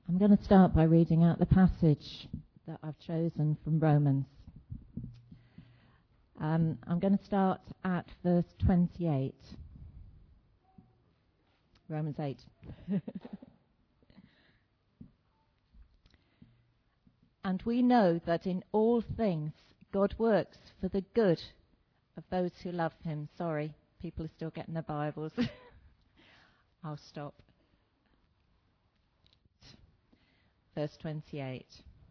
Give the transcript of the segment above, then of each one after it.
I'm going to start by reading out the passage that I've chosen from Romans. I'm going to start at verse 28. Romans 8. And we know that in all things God works for the good of those who love him. Sorry, people are still getting their Bibles. I'll stop. Verse 28.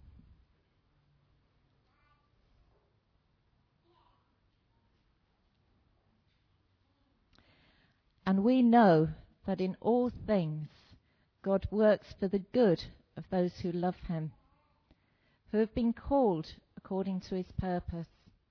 And we know that in all things God works for the good of those who love him, who have been called according to his purpose.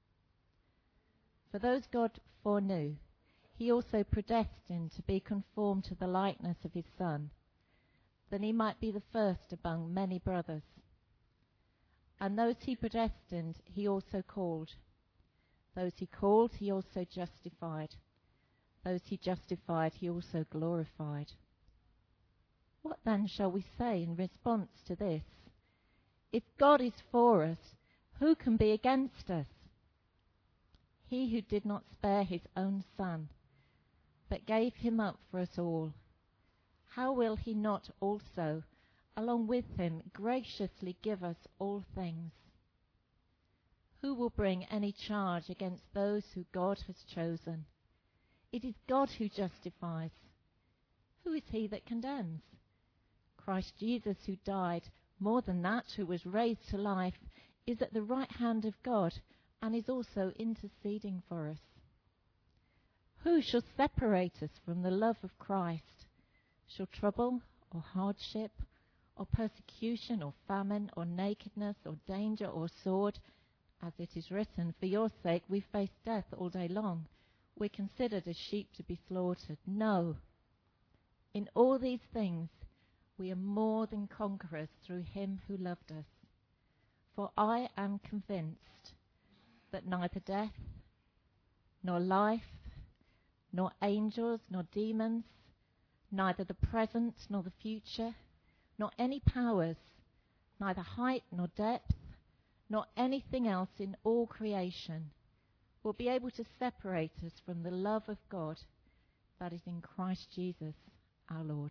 For those God foreknew, he also predestined to be conformed to the likeness of his Son, that he might be the first among many brothers. And those he predestined, he also called. Those he called, he also justified. Those he justified, he also glorified. What then shall we say in response to this? If God is for us, who can be against us? He who did not spare his own Son, but gave him up for us all, how will he not also, along with him, graciously give us all things? Who will bring any charge against those who God has chosen? It is God who justifies. Who is he that condemns? Christ Jesus, who died, more than that, who was raised to life, is at the right hand of God and is also interceding for us. Who shall separate us from the love of Christ? Shall trouble or hardship or persecution or famine or nakedness or danger or sword? As it is written, for your sake we face death all day long. We're considered as sheep to be slaughtered. No. In all these things we are more than conquerors through him who loved us. For I am convinced that neither death, nor life, nor angels, nor demons, neither the present nor the future, nor any powers, neither height nor depth, nor anything else in all creation will be able to separate us from the love of God that is in Christ Jesus our Lord.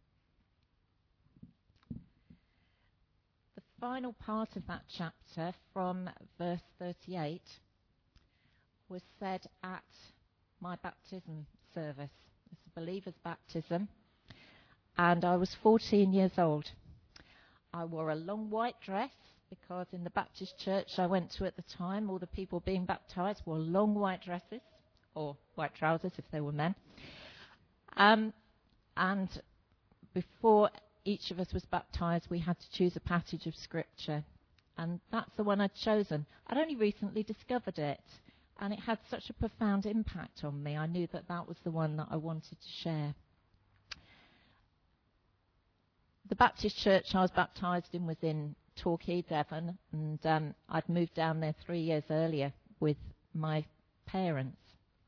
The final part of that chapter, from verse 38, was said at my baptism service. It's a believer's baptism, and I was 14 years old. I wore a long white dress because in the Baptist church I went to at the time, all the people being baptised wore long white dresses, or white trousers if they were men. And before each of us was baptised, we had to choose a passage of Scripture, and that's the one I'd chosen. I'd only recently discovered it, and it had such a profound impact on me. I knew that that was the one that I wanted to share. The Baptist church I was baptised in was in Torquay, Devon, and I'd moved down there 3 years earlier with my parents.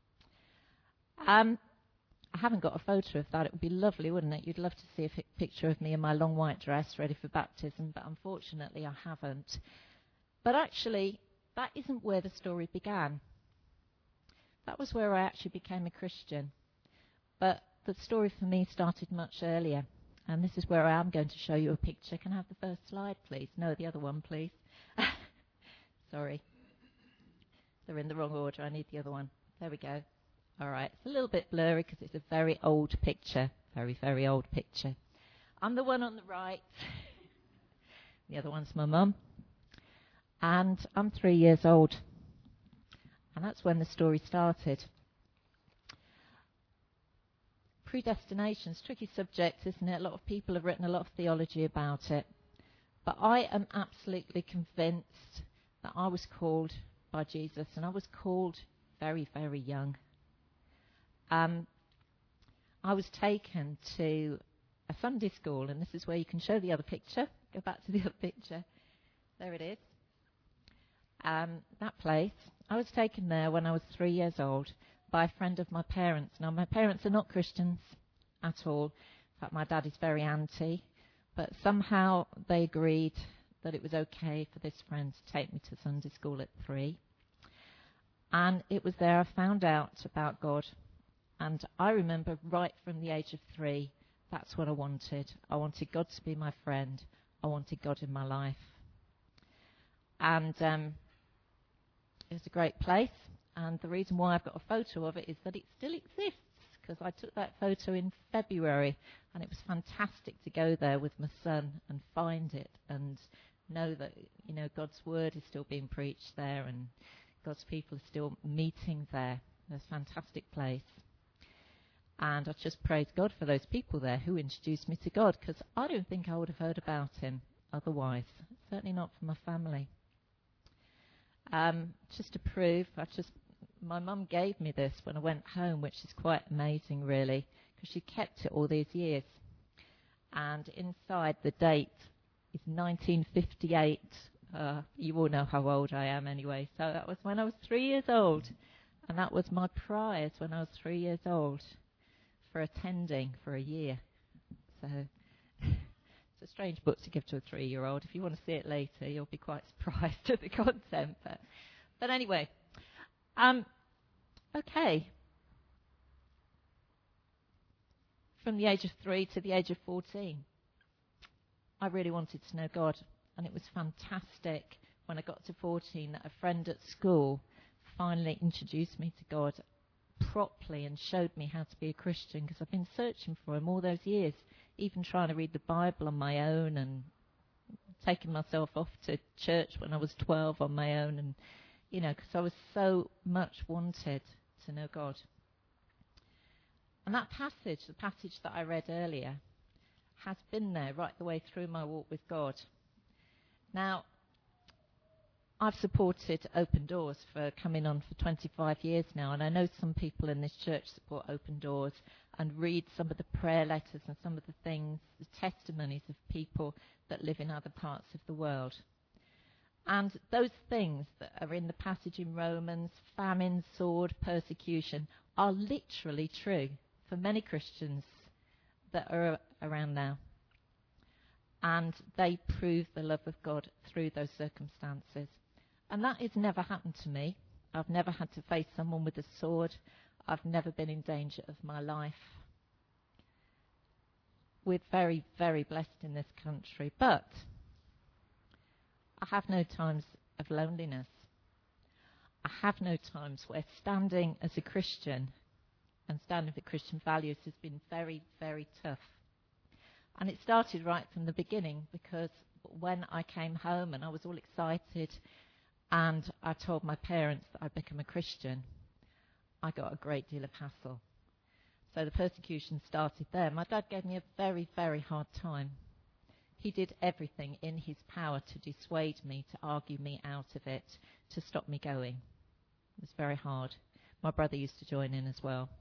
I haven't got a photo of that. It would be lovely, wouldn't it? You'd love to see a picture of me in my long white dress ready for baptism, but unfortunately I haven't. But actually, that isn't where the story began. That was where I actually became a Christian. But the story for me started much earlier. And this is where I am going to show you a picture. Can I have the first slide, please? No, the other one, please. Sorry. They're in the wrong order. I need the other one. There we go. All right. It's a little bit blurry because it's a very old picture. Very, very old picture. I'm the one on the right. The other one's my mum. And I'm 3 years old. And that's when the story started. Predestination's a tricky subject, isn't it? A lot of people have written a lot of theology about it. But I am absolutely convinced that I was called by Jesus, and I was called very, very young. I was taken to a Sunday school, and this is where you can show the other picture. Go back to the other picture. There it is. That place. I was taken there when I was 3 years old by a friend of my parents. Now, my parents are not Christians at all. In fact, my dad is very anti. But somehow they agreed that it was okay for this friend to take me to Sunday school at 3. And it was there I found out about God. And I remember right from the age of 3, that's what I wanted. I wanted God to be my friend. I wanted God in my life. And it was a great place. And the reason why I've got a photo of it is that it still exists, because I took that photo in February, and it was fantastic to go there with my son and find it and know that, you know, God's word is still being preached there and God's people are still meeting there. It's a fantastic place. And I just praise God for those people there who introduced me to God, because I don't think I would have heard about him otherwise. Certainly not from my family. Just to prove, my mum gave me this when I went home, which is quite amazing, really, because she kept it all these years. And inside the date is 1958. You all know how old I am anyway. So that was when I was 3 years old. And that was my prize when I was 3 years old for attending for a year. So it's a strange book to give to a 3-year-old. If you want to see it later, you'll be quite surprised at the content. But anyway, okay. From the age of 3 to the age of 14, I really wanted to know God. And it was fantastic when I got to 14 that a friend at school finally introduced me to God properly and showed me how to be a Christian, because I've been searching for him all those years, even trying to read the Bible on my own and taking myself off to church when I was 12 on my own, and, you know, because I was so much wanted to know God. And that passage, the passage that I read earlier, has been there right the way through my walk with God. Now, I've supported Open Doors for coming on for 25 years now, and I know some people in this church support Open Doors and read some of the prayer letters and some of the things, the testimonies of people that live in other parts of the world. And those things that are in the passage in Romans, famine, sword, persecution, are literally true for many Christians that are around now. And they prove the love of God through those circumstances. And that has never happened to me. I've never had to face someone with a sword. I've never been in danger of my life. We're very, very blessed in this country. But I have no times of loneliness. I have no times where standing as a Christian and standing for Christian values has been very, very tough. And it started right from the beginning, because when I came home and I was all excited and I told my parents that I'd become a Christian, I got a great deal of hassle. So the persecution started there. My dad gave me a very, very hard time. He did everything in his power to dissuade me, to argue me out of it, to stop me going. It was very hard. My brother used to join in as well.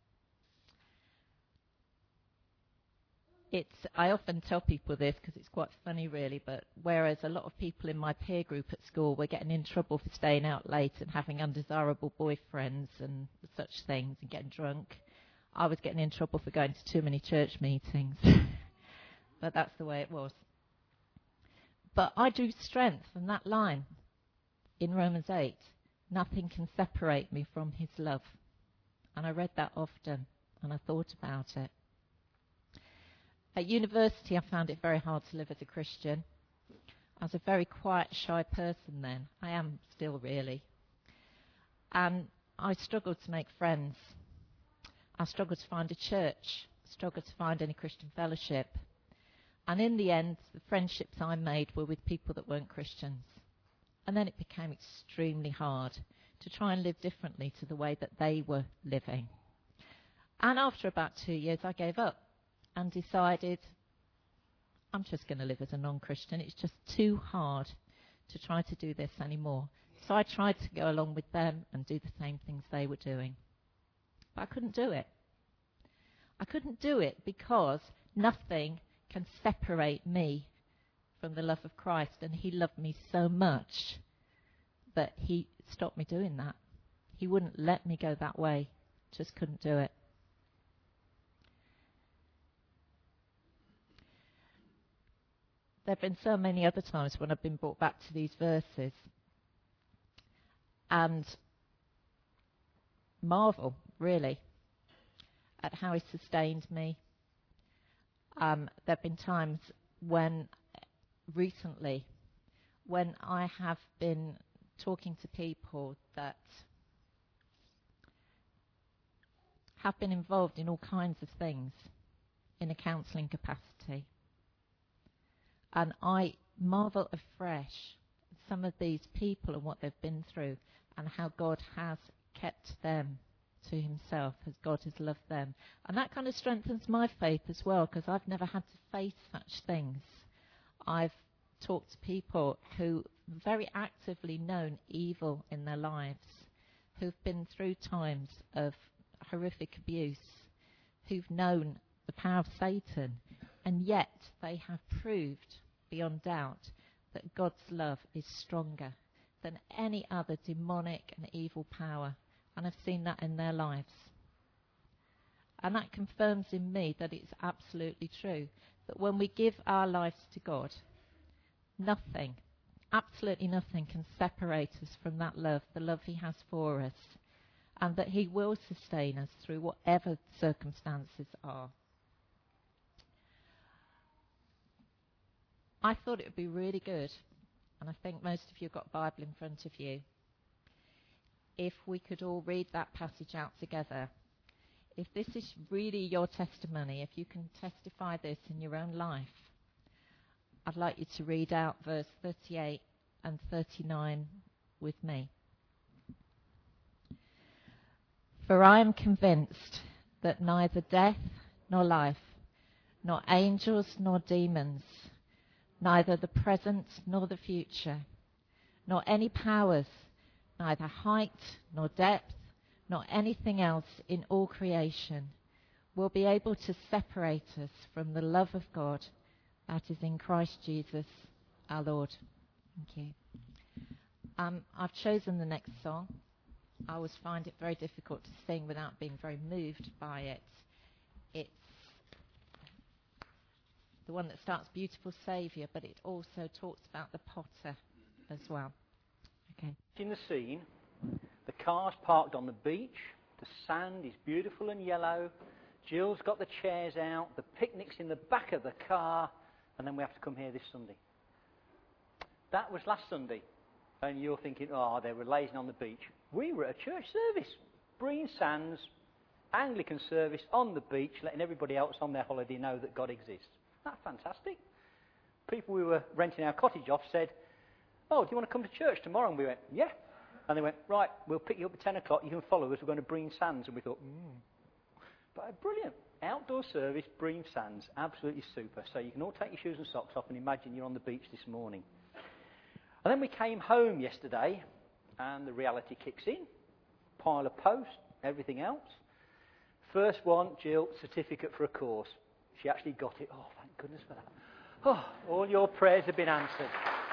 I often tell people this because it's quite funny, really, but whereas a lot of people in my peer group at school were getting in trouble for staying out late and having undesirable boyfriends and such things and getting drunk, I was getting in trouble for going to too many church meetings. But that's the way it was. But I drew strength from that line in Romans 8. Nothing can separate me from his love. And I read that often, and I thought about it. At university, I found it very hard to live as a Christian. I was a very quiet, shy person then. I am still, really. And I struggled to make friends. I struggled to find a church. I struggled to find any Christian fellowship. And in the end, the friendships I made were with people that weren't Christians. And then it became extremely hard to try and live differently to the way that they were living. And after about 2 years, I gave up and decided I'm just going to live as a non-Christian. It's just too hard to try to do this anymore. So I tried to go along with them and do the same things they were doing. But I couldn't do it. I couldn't do it because nothing can separate me from the love of Christ. And he loved me so much that he stopped me doing that. He wouldn't let me go that way. Just couldn't do it. there have been so many other times when I've been brought back to these verses and marvel, really, at how he sustained me. There have been times recently, when I have been talking to people that have been involved in all kinds of things in a counselling capacity. And I marvel afresh at some of these people and what they've been through and how God has kept them to himself, as God has loved them. And that kind of strengthens my faith as well, because I've never had to face such things. I've talked to people who very actively known evil in their lives, who've been through times of horrific abuse, who've known the power of Satan, and yet they have proved beyond doubt that God's love is stronger than any other demonic and evil power. And I've seen that in their lives. And that confirms in me that it's absolutely true, that when we give our lives to God, nothing, absolutely nothing can separate us from that love, the love he has for us, and that he will sustain us through whatever circumstances are. I thought it would be really good, and I think most of you have got a Bible in front of you, if we could all read that passage out together. If this is really your testimony, if you can testify this in your own life, I'd like you to read out verse 38 and 39 with me. For I am convinced that neither death nor life, nor angels nor demons, neither the present nor the future, nor any powers, neither height nor depth, nor anything else in all creation will be able to separate us from the love of God that is in Christ Jesus our Lord. Thank you. I've chosen the next song. I always find it very difficult to sing without being very moved by it. It's the one that starts Beautiful Saviour, but it also talks about the potter as well. Okay. In the scene, the car's parked on the beach, the sand is beautiful and yellow, Jill's got the chairs out, the picnic's in the back of the car, and then we have to come here this Sunday. That was last Sunday, and you're thinking, oh, they were lazing on the beach. We were at a church service, Breen Sands, Anglican service on the beach, letting everybody else on their holiday know that God exists. That's fantastic. People we were renting our cottage off said, oh, do you want to come to church tomorrow? And we went, yeah. And they went, right, we'll pick you up at 10 o'clock, you can follow us, we're going to Breen Sands. And we thought, But brilliant. Outdoor service, Breen Sands, absolutely super. So you can all take your shoes and socks off and imagine you're on the beach this morning. And then we came home yesterday, and the reality kicks in. Pile of post, everything else. First one, Jill, certificate for a course. She actually got it. Oh, thank goodness for that. Oh, all your prayers have been answered.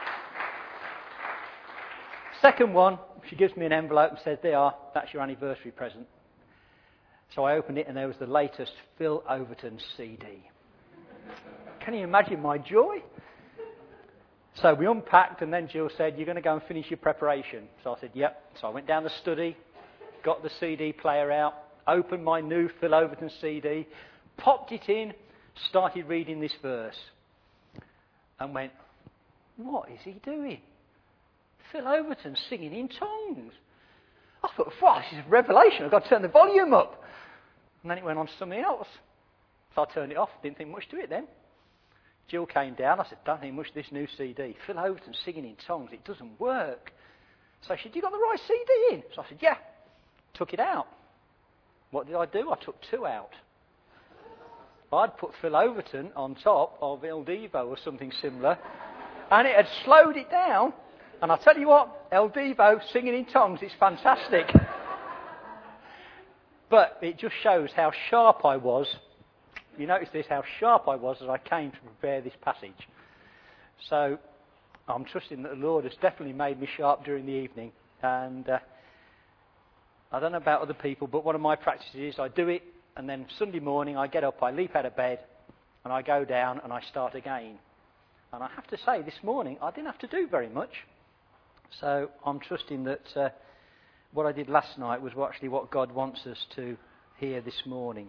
Second one, she gives me an envelope and says, there, that's your anniversary present. So I opened it and there was the latest Phil Overton CD. Can you imagine my joy? So we unpacked and then Jill said, you're going to go and finish your preparation. So I said, yep. So I went down the study, got the CD player out, opened my new Phil Overton CD, popped it in, started reading this verse and went, what is he doing? Phil Overton singing in tongues. I thought, wow, this is a revelation. I've got to turn the volume up. And then it went on to something else. So I turned it off. Didn't think much to it then. Jill came down. I said, don't think much of this new CD. Phil Overton singing in tongues. It doesn't work. So she said, you got the right CD in? So I said, yeah. Took it out. What did I do? I took 2 out. I'd put Phil Overton on top of El Divo or something similar. And it had slowed it down. And I'll tell you what, El Divo singing in tongues is fantastic. But it just shows how sharp I was. You notice this, how sharp I was as I came to prepare this passage. So I'm trusting that the Lord has definitely made me sharp during the evening. And I don't know about other people, but one of my practices is I do it, and then Sunday morning I get up, I leap out of bed, and I go down and I start again. And I have to say, this morning, I didn't have to do very much. So I'm trusting that what I did last night was actually what God wants us to hear this morning.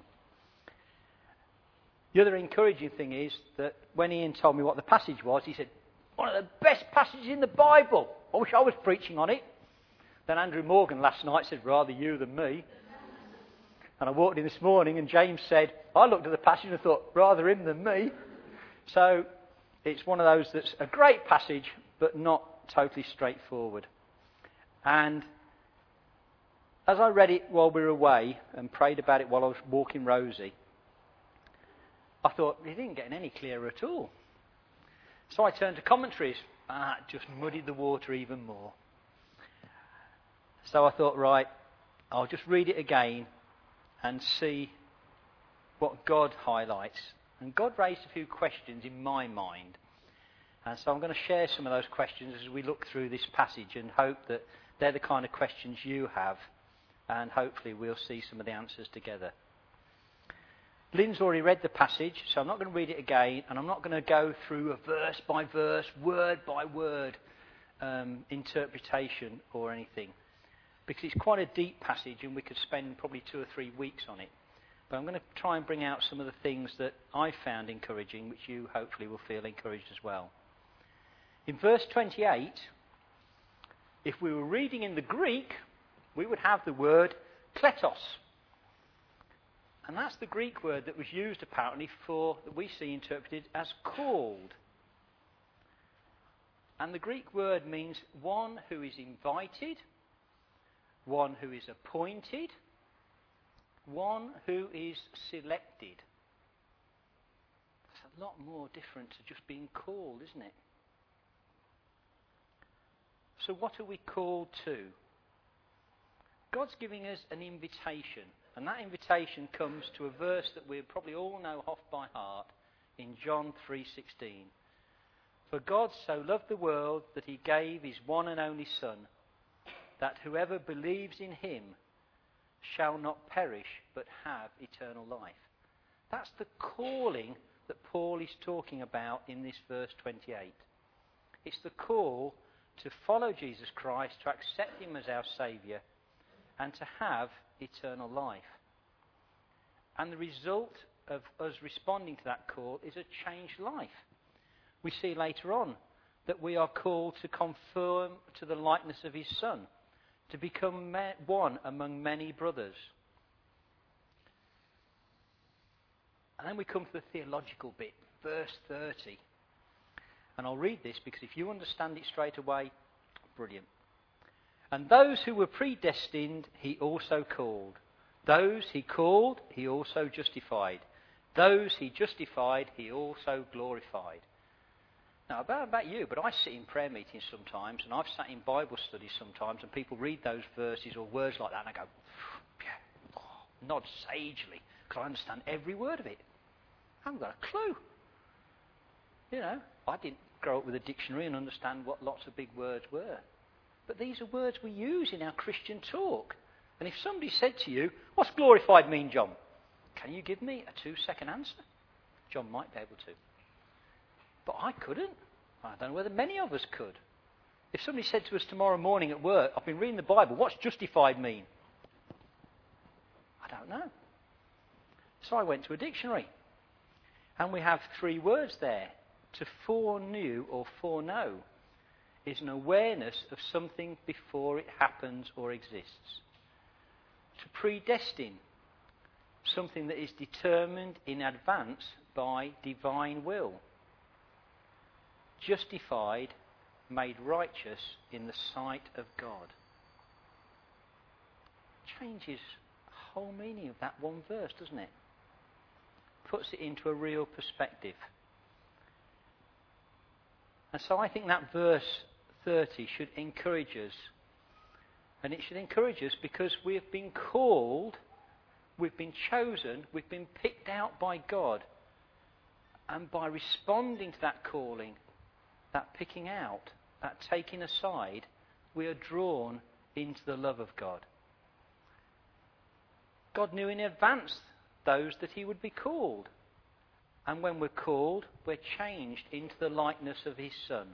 The other encouraging thing is that when Ian told me what the passage was, he said, one of the best passages in the Bible. I wish I was preaching on it. Then Andrew Morgan last night said, rather you than me. And I walked in this morning and James said, I looked at the passage and thought, rather him than me. So it's one of those that's a great passage, but not totally straightforward. And as I read it while we were away and prayed about it while I was walking Rosie, I thought, it didn't get any clearer at all. So I turned to commentaries, and that just muddied the water even more. So I thought, right, I'll just read it again and see what God highlights. And God raised a few questions in my mind. And so I'm going to share some of those questions as we look through this passage and hope that they're the kind of questions you have. And hopefully we'll see some of the answers together. Lynn's already read the passage, so I'm not going to read it again. And I'm not going to go through a verse by verse, word by word interpretation or anything. Because it's quite a deep passage and we could spend probably 2 or 3 weeks on it. But I'm going to try and bring out some of the things that I found encouraging, which you hopefully will feel encouraged as well. In verse 28, if we were reading in the Greek, we would have the word kletos. And that's the Greek word that was used apparently for, that we see interpreted as called. And the Greek word means one who is invited, one who is appointed, one who is selected. It's a lot more different to just being called, isn't it? So what are we called to? God's giving us an invitation, and that invitation comes to a verse that we probably all know off by heart in John 3:16. For God so loved the world that he gave his one and only Son, that whoever believes in him shall not perish but have eternal life. That's the calling that Paul is talking about in this verse 28. It's the call to follow Jesus Christ, to accept him as our Saviour, and to have eternal life. And the result of us responding to that call is a changed life. We see later on that we are called to conform to the likeness of his Son, to become one among many brothers. And then we come to the theological bit, verse 30. And I'll read this because if you understand it straight away, brilliant. And those who were predestined, he also called. Those he called, he also justified. Those he justified, he also glorified. Now, I don't know about you, but I sit in prayer meetings sometimes, and I've sat in Bible studies sometimes, and people read those verses or words like that, and I go, yeah, nod sagely, because I understand every word of it. I haven't got a clue. You know, I didn't grow up with a dictionary and understand what lots of big words were. But these are words we use in our Christian talk. And if somebody said to you, what's glorified mean, John? Can you give me a 2-second answer? John might be able to. But I couldn't. I don't know whether many of us could. If somebody said to us tomorrow morning at work, I've been reading the Bible, what's justified mean? I don't know. So I went to a dictionary. And we have 3 words there. To foreknew or foreknow is an awareness of something before it happens or exists. To predestine, something that is determined in advance by divine will. Justified, made righteous in the sight of God. Changes the whole meaning of that one verse, doesn't it? Puts it into a real perspective. And so I think that verse 30 should encourage us. And it should encourage us because we have been called, we've been chosen, we've been picked out by God. And by responding to that calling, that picking out, that taking aside, we are drawn into the love of God. God knew in advance those that he would be called. And when we're called, we're changed into the likeness of his Son.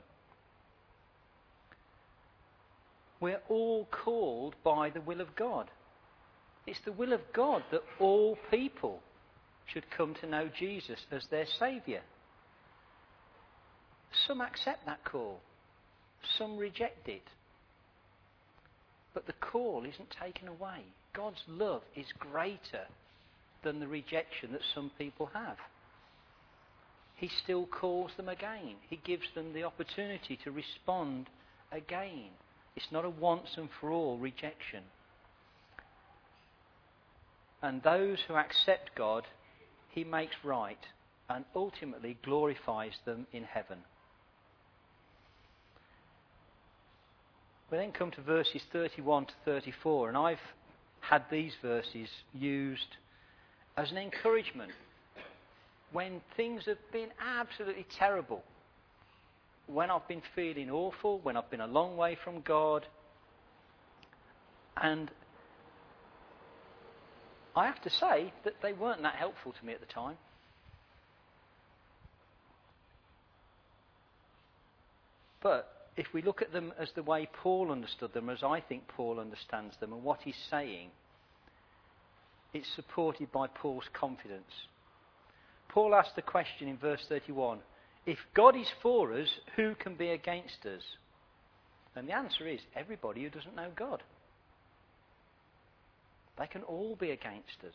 We're all called by the will of God. It's the will of God that all people should come to know Jesus as their Saviour. Some accept that call. Some reject it. But the call isn't taken away. God's love is greater than the rejection that some people have. He still calls them again. He gives them the opportunity to respond again. It's not a once and for all rejection. And those who accept God, he makes right and ultimately glorifies them in heaven. We then come to verses 31 to 34, and I've had these verses used as an encouragement when things have been absolutely terrible, when I've been feeling awful, when I've been a long way from God. And I have to say that they weren't that helpful to me at the time. But if we look at them as the way Paul understood them, as I think Paul understands them, and what he's saying, it's supported by Paul's confidence. Paul asked the question in verse 31, if God is for us, who can be against us? And the answer is everybody who doesn't know God. They can all be against us.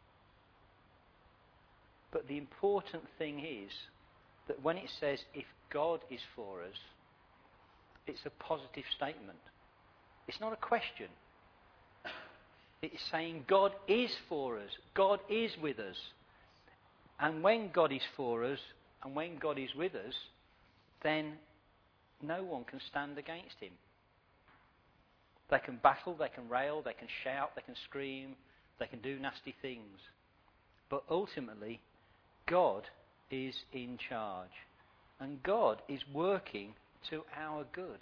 But the important thing is that when it says if God is for us, it's a positive statement. It's not a question. It's saying God is for us. God is with us. And when God is for us, and when God is with us, then no one can stand against him. They can battle, they can rail, they can shout, they can scream, they can do nasty things. But ultimately, God is in charge. And God is working to our good.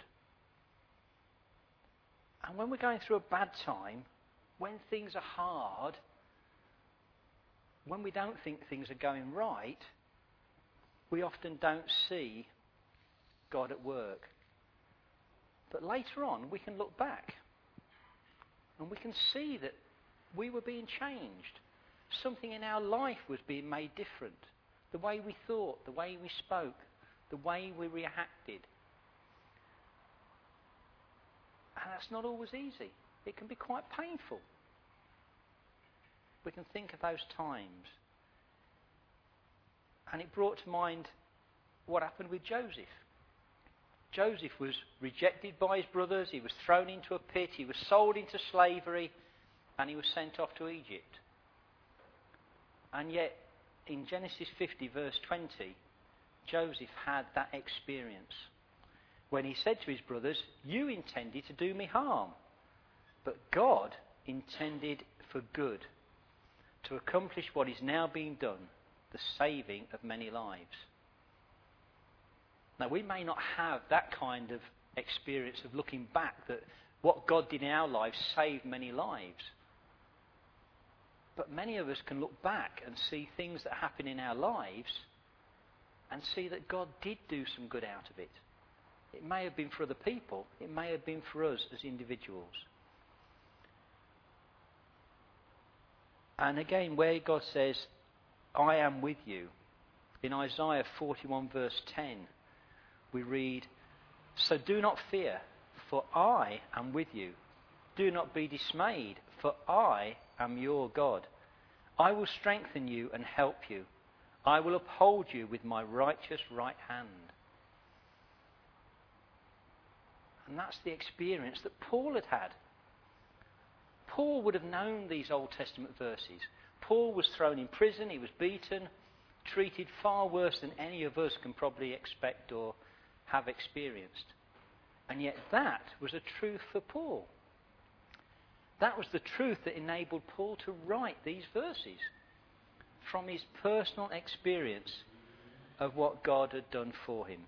And when we're going through a bad time, when things are hard, when we don't think things are going right, we often don't see God at work. But later on, we can look back and we can see that we were being changed. Something in our life was being made different. The way we thought, the way we spoke, the way we reacted. And that's not always easy. It can be quite painful. We can think of those times. And it brought to mind what happened with Joseph. Joseph was rejected by his brothers, he was thrown into a pit, he was sold into slavery, and he was sent off to Egypt. And yet, in Genesis 50 verse 20, Joseph had that experience when he said to his brothers, you intended to do me harm, but God intended for good, to accomplish what is now being done, the saving of many lives. Now, we may not have that kind of experience of looking back, that what God did in our lives saved many lives. But many of us can look back and see things that happen in our lives and see that God did do some good out of it. It may have been for other people. It may have been for us as individuals. And again, where God says, I am with you, in Isaiah 41 verse 10, we read, so do not fear, for I am with you. Do not be dismayed, for I am your God. I will strengthen you and help you. I will uphold you with my righteous right hand. And that's the experience that Paul had had. Paul would have known these Old Testament verses. Paul was thrown in prison, he was beaten, treated far worse than any of us can probably expect or have experienced. And yet that was a truth for Paul. That was the truth that enabled Paul to write these verses from his personal experience of what God had done for him.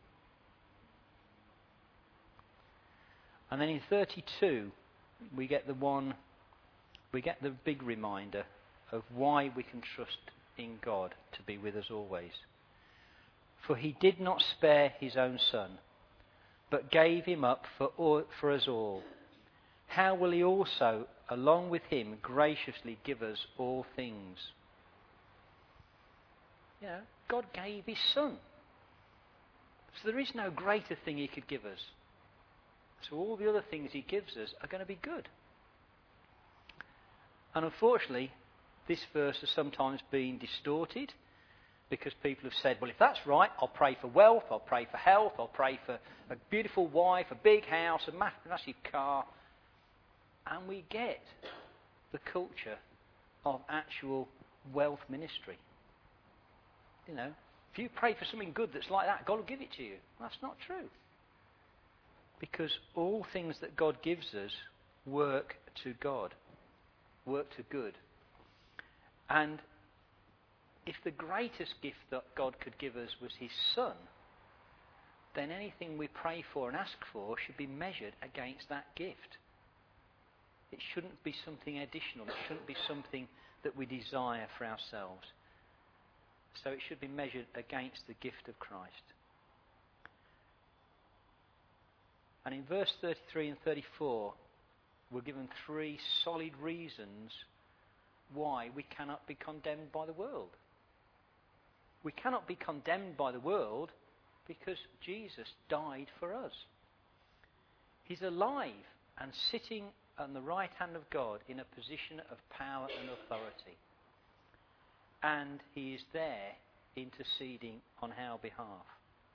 And then in 32, we get the big reminder of why we can trust in God to be with us always. For he did not spare his own son, but gave him up for us all. How will he also, along with him, graciously give us all things? You know, God gave his son. So there is no greater thing he could give us. So all the other things he gives us are going to be good. And unfortunately, this verse has sometimes been distorted because people have said, well, if that's right, I'll pray for wealth, I'll pray for health, I'll pray for a beautiful wife, a big house, a massive car. And we get the culture of actual wealth ministry. You know, if you pray for something good that's like that, God will give it to you. That's not true. Because all things that God gives us work to God, work to good. And if the greatest gift that God could give us was his son, then anything we pray for and ask for should be measured against that gift. It shouldn't be something additional. It shouldn't be something that we desire for ourselves. So it should be measured against the gift of Christ. And in verse 33 and 34, we're given three solid reasons why we cannot be condemned by the world. We cannot be condemned by the world because Jesus died for us. He's alive and sitting on the right hand of God in a position of power and authority. And he is there interceding on our behalf.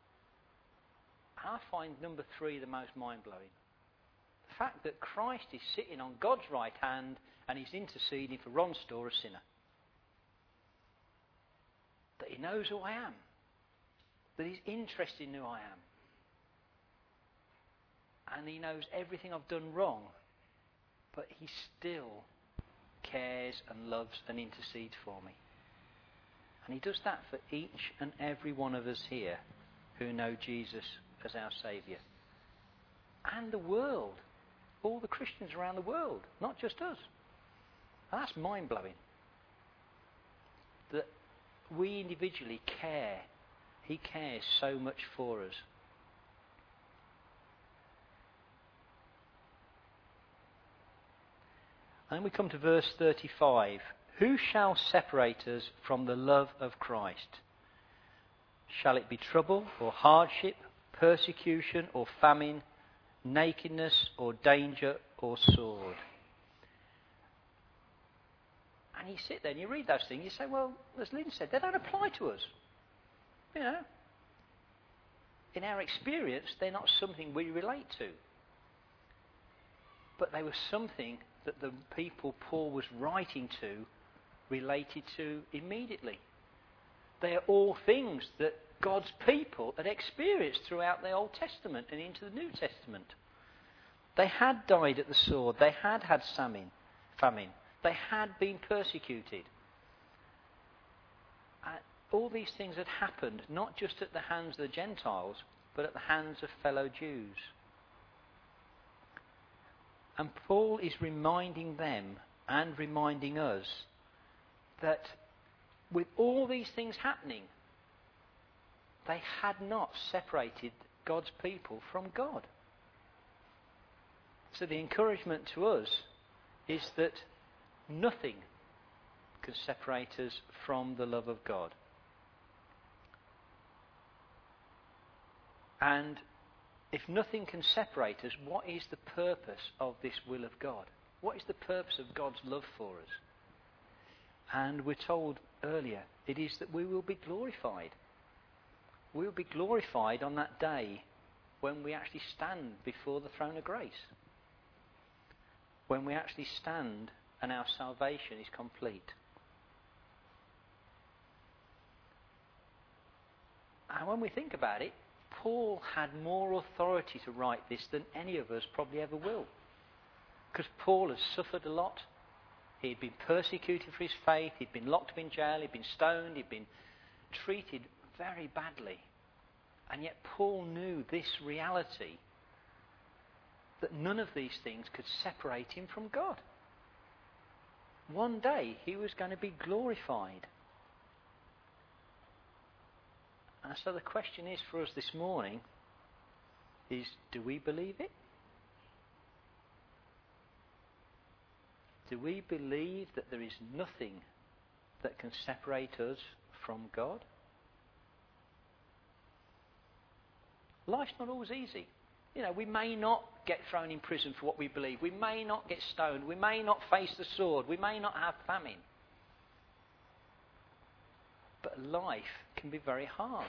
I find number 3 the most mind-blowing. The fact that Christ is sitting on God's right hand and he's interceding for Ron Storr, a sinner. That he knows who I am. That he's interested in who I am. And he knows everything I've done wrong. But he still cares and loves and intercedes for me. And he does that for each and every one of us here who know Jesus as our Saviour. And the world. All the Christians around the world. Not just us. And that's mind-blowing. That we individually care. He cares so much for us. And then we come to verse 35. Who shall separate us from the love of Christ? Shall it be trouble or hardship, persecution or famine, nakedness or danger or sword? And you sit there and you read those things, you say, well, as Lynn said, they don't apply to us. You know, in our experience, they're not something we relate to. But they were something that the people Paul was writing to related to immediately. They are all things that God's people had experienced throughout the Old Testament and into the New Testament. They had died at the sword. They had had famine. They had been persecuted. All these things had happened not just at the hands of the Gentiles, but at the hands of fellow Jews. And Paul is reminding them and reminding us that with all these things happening, they had not separated God's people from God. So the encouragement to us is that nothing can separate us from the love of God. And if nothing can separate us, what is the purpose of this will of God? What is the purpose of God's love for us? And we're told earlier, it is that we will be glorified. We will be glorified on that day when we actually stand before the throne of grace. When we actually stand and our salvation is complete. And when we think about it, Paul had more authority to write this than any of us probably ever will. Because Paul has suffered a lot. He'd been persecuted for his faith. He'd been locked up in jail. He'd been stoned. He'd been treated very badly. And yet Paul knew this reality, that none of these things could separate him from God. One day he was going to be glorified. And so the question is for us this morning is, do we believe it? Do we believe that there is nothing that can separate us from God? Life's not always easy. You know, we may not get thrown in prison for what we believe. We may not get stoned. We may not face the sword. We may not have famine. But life can be very hard.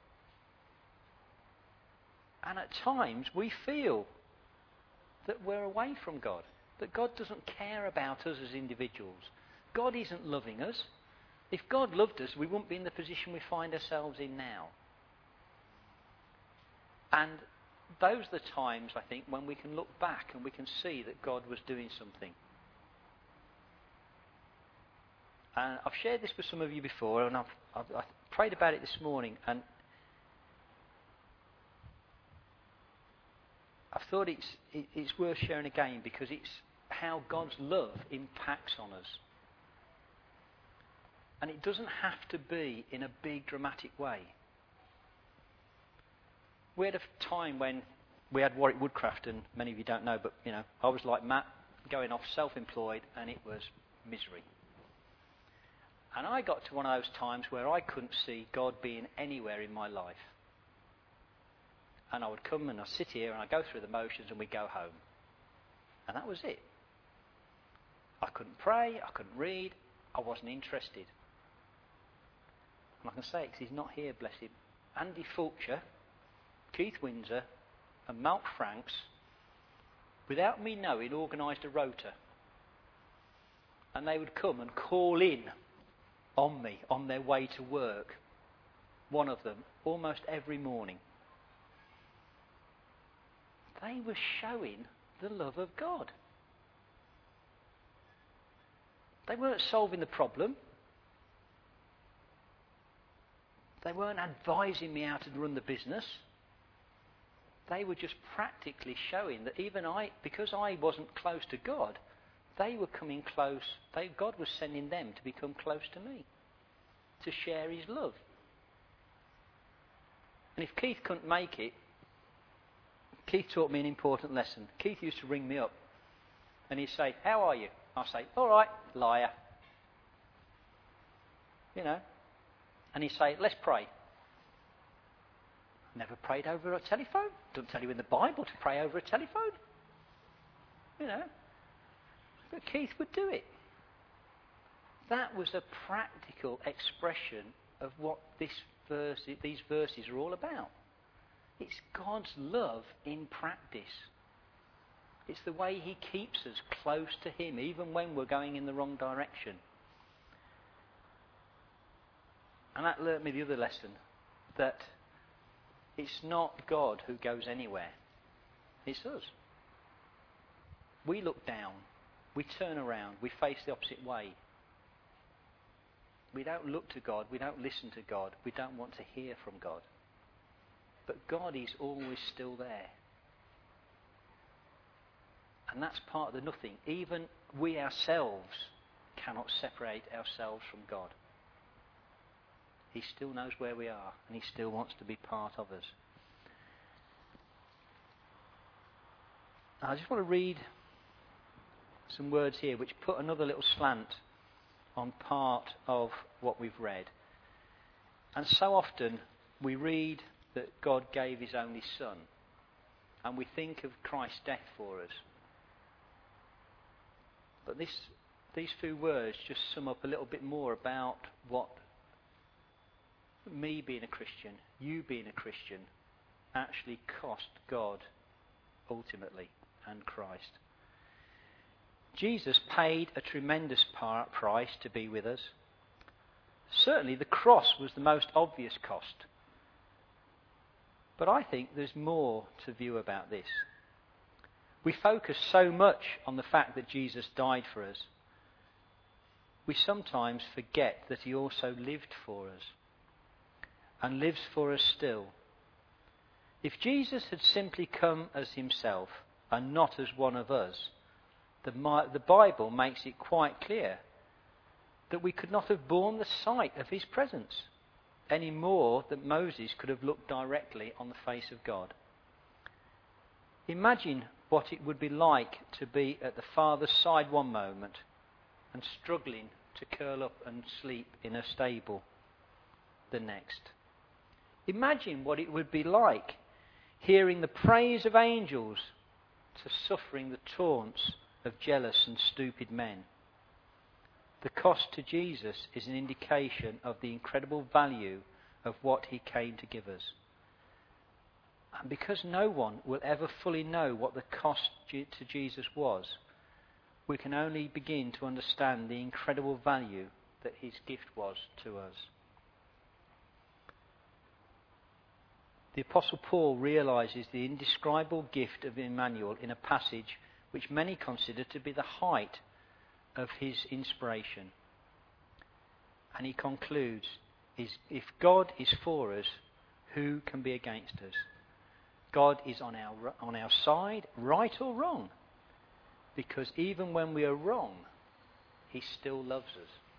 And at times we feel that we're away from God, that God doesn't care about us as individuals. God isn't loving us. If God loved us, we wouldn't be in the position we find ourselves in now. And those are the times, I think, when we can look back and we can see that God was doing something. And I've shared this with some of you before, and I've prayed about it this morning, and I thought it's worth sharing again because it's how God's love impacts on us. And it doesn't have to be in a big dramatic way. We had a time when we had Warwick Woodcraft, and many of you don't know, but you know, I was like Matt, going off self-employed, and it was misery. And I got to one of those times where I couldn't see God being anywhere in my life. And I would come and I'd sit here and I'd go through the motions and we'd go home. And that was it. I couldn't pray, I couldn't read, I wasn't interested. And I can say it because he's not here, bless him. Andy Fulcher, Keith Windsor and Malk Franks, without me knowing, organised a rota. And they would come and call in on me on their way to work. One of them, almost every morning. They were showing the love of God. They weren't solving the problem. They weren't advising me how to run the business. They were just practically showing that even because I wasn't close to God, they were coming close. God was sending them to become close to me, to share his love. And if Keith couldn't make it, Keith taught me an important lesson. Keith used to ring me up and he'd say, "How are you?" I'll say, "All right, liar." You know. And he'd say, "Let's pray." Never prayed over a telephone. Doesn't tell you in the Bible to pray over a telephone. You know. But Keith would do it. That was a practical expression of what these verses are all about. It's God's love in practice. It's the way he keeps us close to him, even when we're going in the wrong direction. And that learnt me the other lesson, that it's not God who goes anywhere. It's us. We look down. We turn around. We face the opposite way. We don't look to God. We don't listen to God. We don't want to hear from God. But God is always still there. And that's part of the nothing. Even we ourselves cannot separate ourselves from God. He still knows where we are, and he still wants to be part of us. I just want to read some words here which put another little slant on part of what we've read. And so often we read that God gave his only Son, and we think of Christ's death for us. But these few words just sum up a little bit more about what me being a Christian, you being a Christian, actually cost God ultimately, and Christ. Jesus paid a tremendous price to be with us. Certainly the cross was the most obvious cost. But I think there's more to view about this. We focus so much on the fact that Jesus died for us. We sometimes forget that he also lived for us and lives for us still. If Jesus had simply come as himself and not as one of us, the Bible makes it quite clear that we could not have borne the sight of his presence. any more than Moses could have looked directly on the face of God. Imagine what it would be like to be at the Father's side one moment and struggling to curl up and sleep in a stable the next. Imagine what it would be like hearing the praise of angels to suffering the taunts of jealous and stupid men. The cost to Jesus is an indication of the incredible value of what he came to give us. And because no one will ever fully know what the cost to Jesus was, we can only begin to understand the incredible value that his gift was to us. The Apostle Paul realises the indescribable gift of Emmanuel in a passage which many consider to be the height of his inspiration. And he concludes, if God is for us, who can be against us? God is on our side, right or wrong. Because even when we are wrong, he still loves us.